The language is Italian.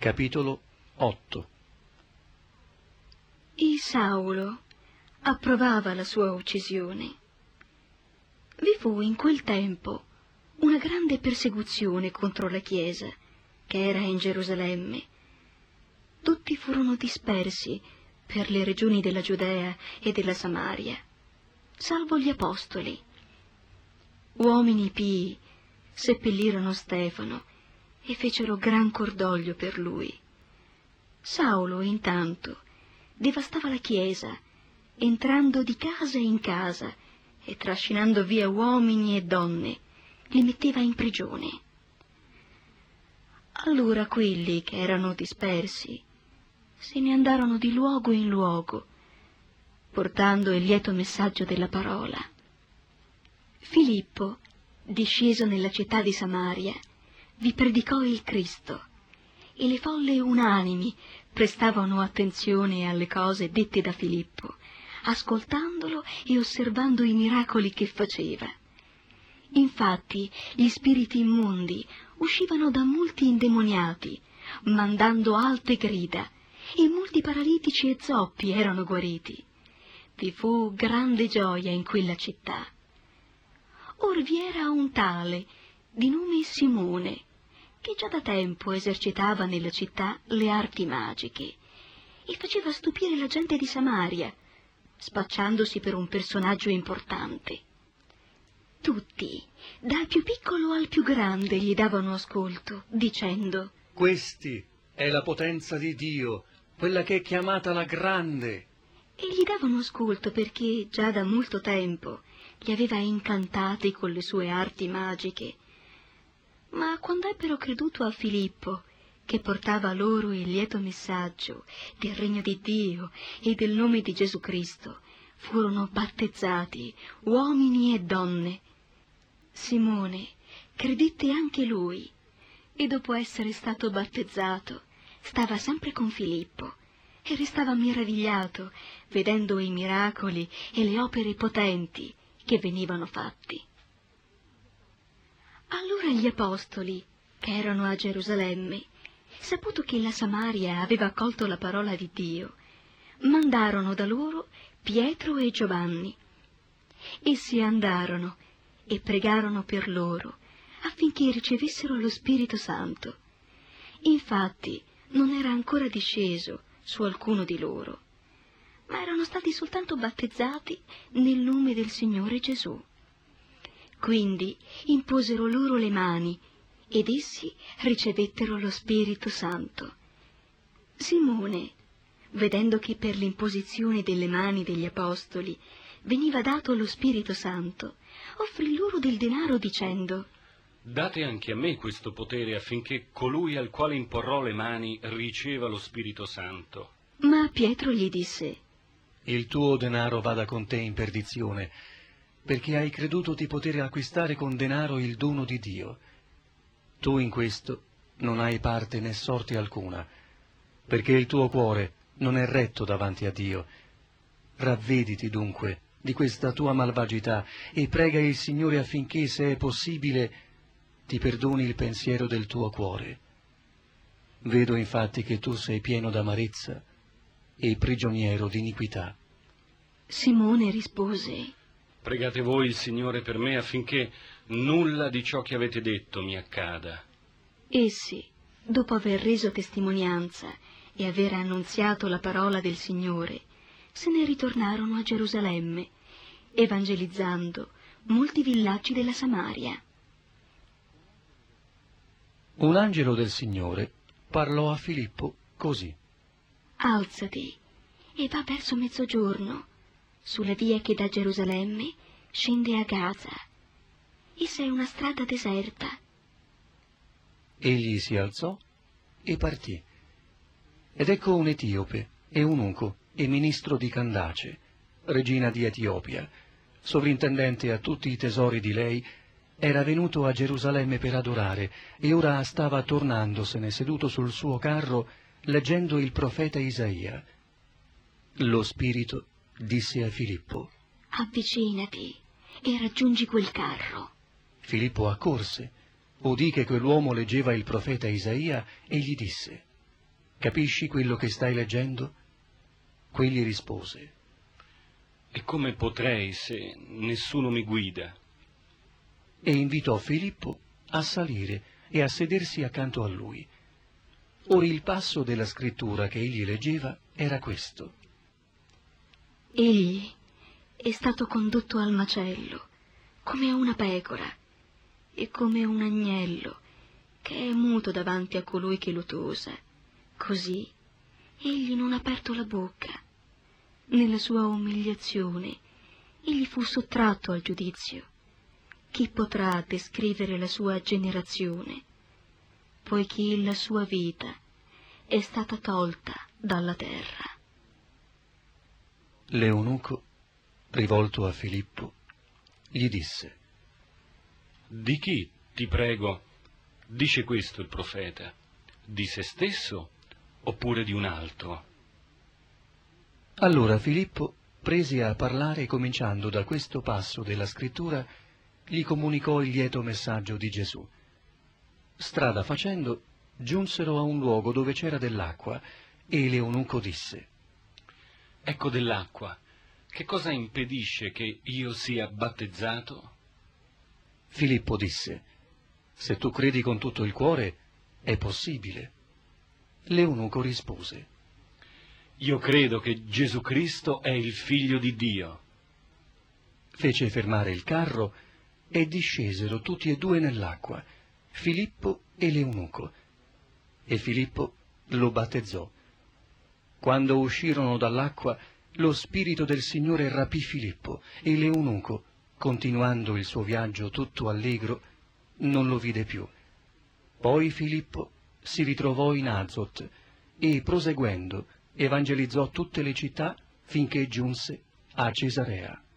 Capitolo 8. E Saulo approvava la sua uccisione. Vi fu in quel tempo una grande persecuzione contro la Chiesa, che era in Gerusalemme. Tutti furono dispersi per le regioni della Giudea e della Samaria, salvo gli apostoli. Uomini pii seppellirono Stefano e fecero gran cordoglio per lui. Saulo, intanto, devastava la chiesa, entrando di casa in casa e trascinando via uomini e donne, li metteva in prigione. Allora quelli che erano dispersi se ne andarono di luogo in luogo, portando il lieto messaggio della parola. Filippo, disceso nella città di Samaria, vi predicò il Cristo, e le folle unanimi prestavano attenzione alle cose dette da Filippo, ascoltandolo e osservando i miracoli che faceva. Infatti gli spiriti immondi uscivano da molti indemoniati, mandando alte grida, e molti paralitici e zoppi erano guariti. Vi fu grande gioia in quella città. Or vi era un tale, di nome Simone, che già da tempo esercitava nella città le arti magiche e faceva stupire la gente di Samaria, spacciandosi per un personaggio importante. Tutti, dal più piccolo al più grande, gli davano ascolto, dicendo: Questi è la potenza di Dio, quella che è chiamata la Grande. E gli davano ascolto perché già da molto tempo li aveva incantati con le sue arti magiche. Ma quando ebbero creduto a Filippo, che portava loro il lieto messaggio del regno di Dio e del nome di Gesù Cristo, furono battezzati uomini e donne. Simone credette anche lui, e dopo essere stato battezzato stava sempre con Filippo e restava meravigliato vedendo i miracoli e le opere potenti che venivano fatti. Allora gli apostoli, che erano a Gerusalemme, saputo che la Samaria aveva accolto la parola di Dio, mandarono da loro Pietro e Giovanni. Essi andarono e pregarono per loro affinché ricevessero lo Spirito Santo. Infatti non era ancora disceso su alcuno di loro, ma erano stati soltanto battezzati nel nome del Signore Gesù. Quindi imposero loro le mani ed essi ricevettero lo Spirito Santo. Simone, vedendo che per l'imposizione delle mani degli apostoli veniva dato lo Spirito Santo, offrì loro del denaro dicendo: Date anche a me questo potere affinché colui al quale imporrò le mani riceva lo Spirito Santo. Ma Pietro gli disse: Il tuo denaro vada con te in perdizione, perché hai creduto di poter acquistare con denaro il dono di Dio. Tu in questo non hai parte né sorte alcuna, perché il tuo cuore non è retto davanti a Dio. Ravvediti dunque di questa tua malvagità e prega il Signore affinché, se è possibile, ti perdoni il pensiero del tuo cuore. Vedo infatti che tu sei pieno d'amarezza e prigioniero di iniquità. Simone rispose: Pregate voi il Signore per me affinché nulla di ciò che avete detto mi accada. Essi, dopo aver reso testimonianza e aver annunziato la parola del Signore, se ne ritornarono a Gerusalemme, evangelizzando molti villaggi della Samaria. Un angelo del Signore parlò a Filippo così: Alzati e va verso mezzogiorno, sulla via che da Gerusalemme scende a Gaza. Essa è una strada deserta. Egli si alzò e partì. Ed ecco un etiope, eunuco e ministro di Candace, regina di Etiopia, sovrintendente a tutti i tesori di lei, era venuto a Gerusalemme per adorare, e ora stava tornandosene seduto sul suo carro, leggendo il profeta Isaia. Lo Spirito disse a Filippo: Avvicinati e raggiungi quel carro. Filippo accorse, udì che quell'uomo leggeva il profeta Isaia e gli disse: Capisci quello che stai leggendo? Quegli rispose: E come potrei se nessuno mi guida? E invitò Filippo a salire e a sedersi accanto a lui. Ora il passo della scrittura che egli leggeva era questo: Egli è stato condotto al macello come una pecora e come un agnello che è muto davanti a colui che lo tosa. Così egli non ha aperto la bocca. Nella sua umiliazione egli fu sottratto al giudizio. Chi potrà descrivere la sua generazione, poiché la sua vita è stata tolta dalla terra? L'eunuco, rivolto a Filippo, gli disse: Di chi, ti prego, dice questo il profeta? Di se stesso oppure di un altro? Allora Filippo prese a parlare, cominciando da questo passo della scrittura, gli comunicò il lieto messaggio di Gesù. Strada facendo, giunsero a un luogo dove c'era dell'acqua, e l'eunuco disse: Ecco dell'acqua. Che cosa impedisce che io sia battezzato? Filippo disse: Se tu credi con tutto il cuore, è possibile. L'eunuco rispose: Io credo che Gesù Cristo è il Figlio di Dio. Fece fermare il carro e discesero tutti e due nell'acqua, Filippo e l'eunuco, e Filippo lo battezzò. Quando uscirono dall'acqua, lo Spirito del Signore rapì Filippo, e l'eunuco, continuando il suo viaggio tutto allegro, non lo vide più. Poi Filippo si ritrovò in Azot e, proseguendo, evangelizzò tutte le città finché giunse a Cesarea.